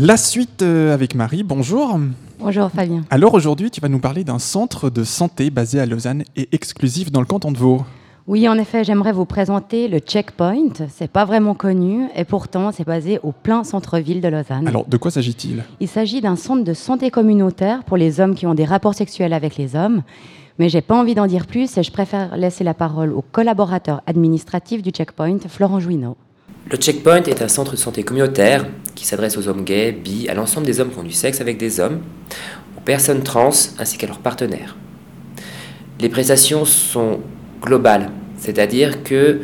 La suite avec Marie, bonjour. Bonjour Fabien. Alors aujourd'hui, tu vas nous parler d'un centre de santé basé à Lausanne et exclusif dans le canton de Vaud. Oui, en effet, j'aimerais vous présenter le Checkpoint. C'est pas vraiment connu et pourtant c'est basé au plein centre-ville de Lausanne. Alors, de quoi s'agit-il ? Il s'agit d'un centre de santé communautaire pour les hommes qui ont des rapports sexuels avec les hommes. Mais j'ai pas envie d'en dire plus et je préfère laisser la parole au collaborateur administratif du Checkpoint, Florent Jouineau. Le Checkpoint est un centre de santé communautaire qui s'adresse aux hommes gays, bi, à l'ensemble des hommes qui ont du sexe avec des hommes, aux personnes trans ainsi qu'à leurs partenaires. Les prestations sont globales, c'est-à-dire que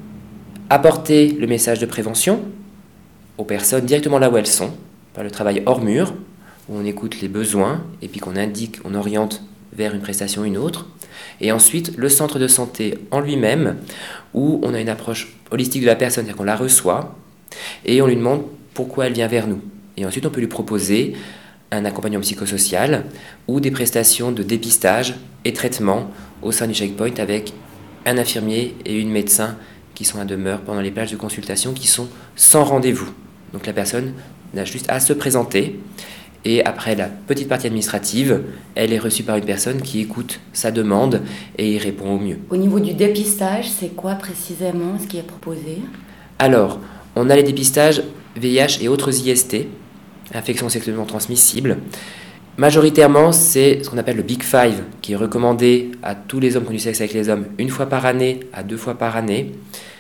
apporter le message de prévention aux personnes directement là où elles sont, par le travail hors mur, où on écoute les besoins et puis qu'on indique, on oriente vers une prestation ou une autre. Et ensuite, le centre de santé en lui-même, où on a une approche holistique de la personne, c'est-à-dire qu'on la reçoit, et on lui demande pourquoi elle vient vers nous. Et ensuite, on peut lui proposer un accompagnement psychosocial ou des prestations de dépistage et traitement au sein du Checkpoint avec un infirmier et une médecin qui sont à demeure pendant les plages de consultation qui sont sans rendez-vous. Donc la personne n'a juste à se présenter. Et après la petite partie administrative, elle est reçue par une personne qui écoute sa demande et y répond au mieux. Au niveau du dépistage, c'est quoi précisément ce qui est proposé ? Alors, on a les dépistages VIH et autres IST, infections sexuellement transmissibles. Majoritairement, c'est ce qu'on appelle le Big Five, qui est recommandé à tous les hommes qui ont du sexe avec les hommes 1 fois par année à 2 fois par année.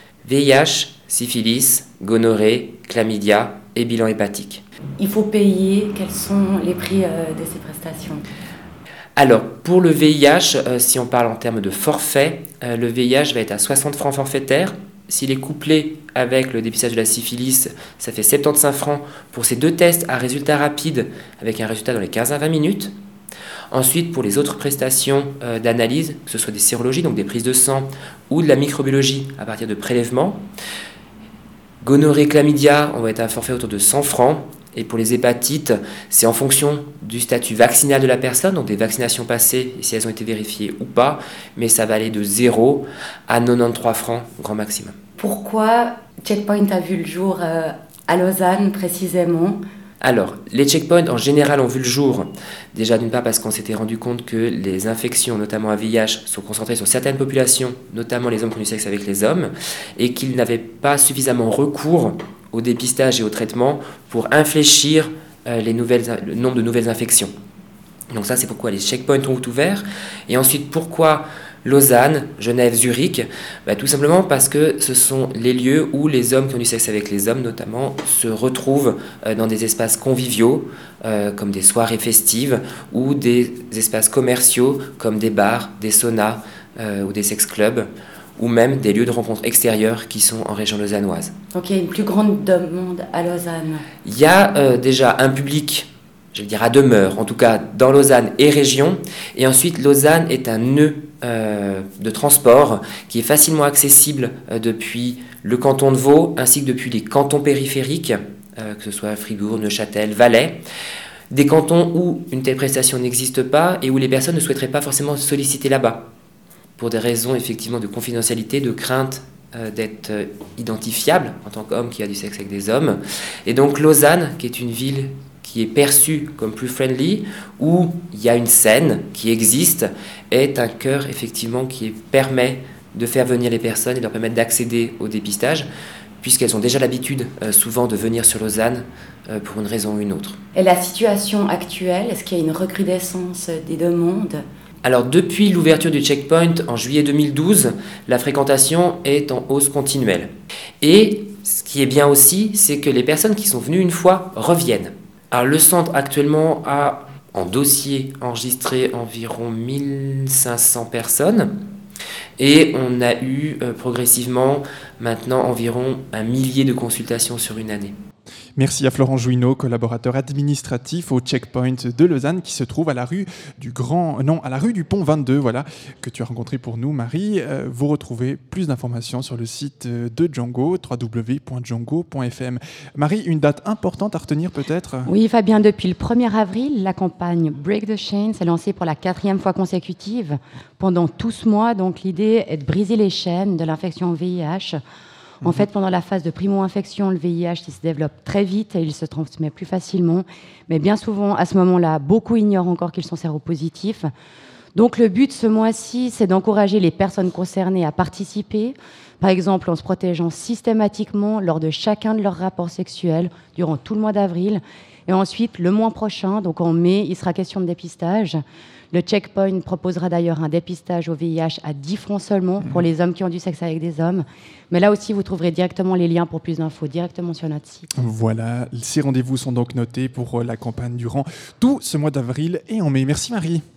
VIH, syphilis, gonorrhée, chlamydia et bilan hépatique. Il faut payer. Quels sont les prix de ces prestations ? Alors, pour le VIH, si on parle en termes de forfait, le VIH va être à 60 francs forfaitaires. S'il est couplé avec le dépistage de la syphilis, ça fait 75 francs pour ces 2 tests à résultat rapide, avec un résultat dans les 15 à 20 minutes. Ensuite, pour les autres prestations d'analyse, que ce soit des sérologies, donc des prises de sang, ou de la microbiologie à partir de prélèvements, gonorrhée, chlamydia, on va être à un forfait autour de 100 francs. Et pour les hépatites, c'est en fonction du statut vaccinal de la personne, donc des vaccinations passées, et si elles ont été vérifiées ou pas, mais ça va aller de 0 à 93 francs, grand maximum. Pourquoi Checkpoint a vu le jour à Lausanne précisément ? Alors, les checkpoints en général ont vu le jour, déjà d'une part parce qu'on s'était rendu compte que les infections, notamment à VIH, sont concentrées sur certaines populations, notamment les hommes qui ont du sexe avec les hommes, et qu'ils n'avaient pas suffisamment recours au dépistage et au traitement pour infléchir le nombre de nouvelles infections. Donc ça, c'est pourquoi les checkpoints ont ouvert. Et ensuite, pourquoi Lausanne, Genève, Zurich ? Tout simplement parce que ce sont les lieux où les hommes qui ont du sexe avec les hommes, notamment, se retrouvent dans des espaces conviviaux, comme des soirées festives, ou des espaces commerciaux, comme des bars, des saunas ou des sex-clubs, ou même des lieux de rencontres extérieurs qui sont en région lausannoise. Donc il y a une plus grande demande à Lausanne. Il y a déjà un public, je vais dire à demeure, en tout cas dans Lausanne et région, et ensuite Lausanne est un nœud de transport qui est facilement accessible depuis le canton de Vaud, ainsi que depuis les cantons périphériques, que ce soit Fribourg, Neuchâtel, Valais, des cantons où une telle prestation n'existe pas et où les personnes ne souhaiteraient pas forcément solliciter là-bas, pour des raisons effectivement de confidentialité, de crainte d'être identifiable en tant qu'homme qui a du sexe avec des hommes. Et donc Lausanne, qui est une ville qui est perçue comme plus friendly, où il y a une scène qui existe, est un cœur effectivement qui permet de faire venir les personnes et de leur permettre d'accéder au dépistage, puisqu'elles ont déjà l'habitude souvent de venir sur Lausanne pour une raison ou une autre. Et la situation actuelle, est-ce qu'il y a une recrudescence des demandes ? Alors depuis l'ouverture du Checkpoint en juillet 2012, la fréquentation est en hausse continuelle. Et ce qui est bien aussi, c'est que les personnes qui sont venues une fois reviennent. Alors le centre actuellement a en dossier enregistré environ 1500 personnes et on a eu progressivement maintenant environ 1 millier de consultations sur une année. Merci à Florent Jouineau, collaborateur administratif au Checkpoint de Lausanne, qui se trouve à la rue du Pont 22, voilà, que tu as rencontré pour nous, Marie. Vous retrouvez plus d'informations sur le site de Django, www.django.fm. Marie, une date importante à retenir peut-être ? Oui, Fabien, depuis le 1er avril, la campagne Break the Chain s'est lancée pour la 4e fois consécutive. Pendant tout ce mois, donc l'idée est de briser les chaînes de l'infection VIH En fait, pendant la phase de primo-infection, le VIH il se développe très vite et il se transmet plus facilement. Mais bien souvent, à ce moment-là, beaucoup ignorent encore qu'ils sont séropositifs. Donc le but ce mois-ci, c'est d'encourager les personnes concernées à participer, par exemple en se protégeant systématiquement lors de chacun de leurs rapports sexuels durant tout le mois d'avril. Et ensuite, le mois prochain, donc en mai, il sera question de dépistage. Le Checkpoint proposera d'ailleurs un dépistage au VIH à 10 francs seulement pour les hommes qui ont du sexe avec des hommes. Mais là aussi, vous trouverez directement les liens pour plus d'infos directement sur notre site. Voilà, ces rendez-vous sont donc notés pour la campagne durant tout ce mois d'avril et en mai. Merci Marie.